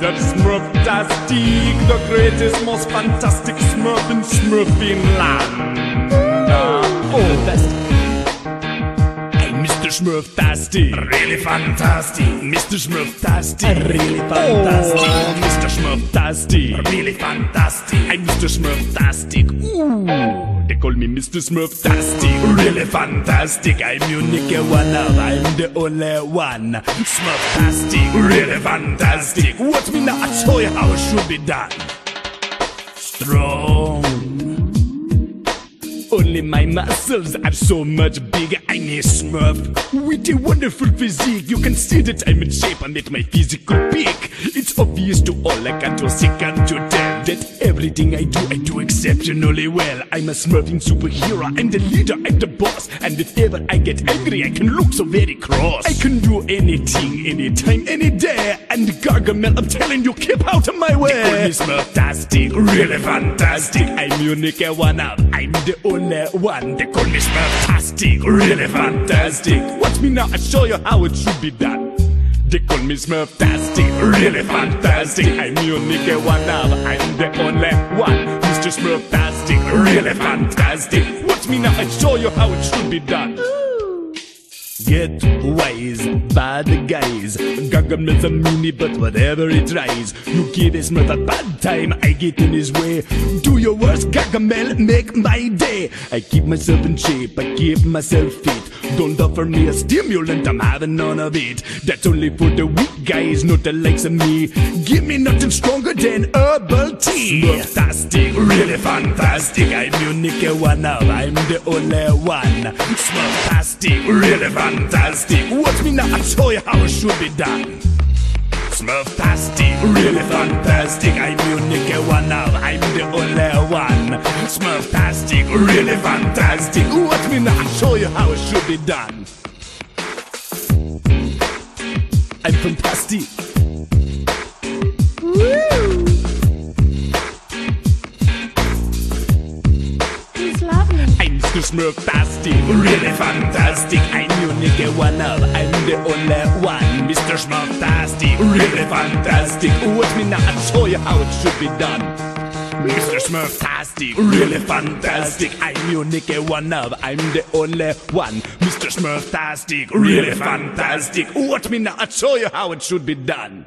Mr. Smurftastic, the greatest, most fantastic Smurf in Smurfinland. Mr. Smurftastic, really fantastic. Mr. Smurftastic, really fantastic. Oh, Mr. Smurftastic, really fantastic. I'm Mr. Smurftastic. Ooh, they call me Mr. Smurftastic, really fantastic. I'm unique one of, I'm the only one. Smurftastic, really fantastic. Watch me now, I'll show you how it should be done. Strong. Only my muscles are so much bigger. I'm a Smurf with a wonderful physique. You can see that I'm in shape and at my physical peak. It's obvious to all, I can't do second to tell that everything I do exceptionally well. I'm a Smurfing superhero, I'm the leader, I'm the boss. And if ever I get angry, I can look so very cross. I can do anything, anytime, any day. And Gargamel, I'm telling you, keep out of my way. They call me Smurftastic, really fantastic. I'm unique one up, I'm the only one. They call me Smurftastic, really fantastic. Watch me now, I'll show you how it should be done. They call me Smurftastic, really fantastic. I'm unique one of, I'm the only one. Mr. Smurftastic, really fantastic. Watch me now, I'll show you how it should be done. Get wise, bad guys. Gargamel's a meanie, but whatever he tries. You give his Smurf a bad time, I get in his way. Do your worst, Gargamel, make my day. I keep myself in shape, I keep myself fit. Don't offer me a stimulant, I'm having none of it. That's only for the weak guys, not the likes of me. Give me nothing stronger than herbal tea. Smurftastic, really fantastic. I'm unique one of, I'm the only one. Smurftastic, really fantastic. Watch me now, I'll show you how it should be done. Smurftastic, really fantastic. I'm unique one of, I'm the only one. Smurftastic, really fantastic. Watch me now, I'll show you how it should be done. I'm fantastic. Woo! He's lovely. I'm Mr. Smurftastic, really fantastic. I'm unique one of, I'm the only one. Mr. Smurftastic, really fantastic. Watch me now, I'll show you how it should be done. Mr. Smurftastic, really fantastic. I'm unique one of, I'm the only one. Mr. Smurftastic, really fantastic. Watch me now, I'll show you how it should be done.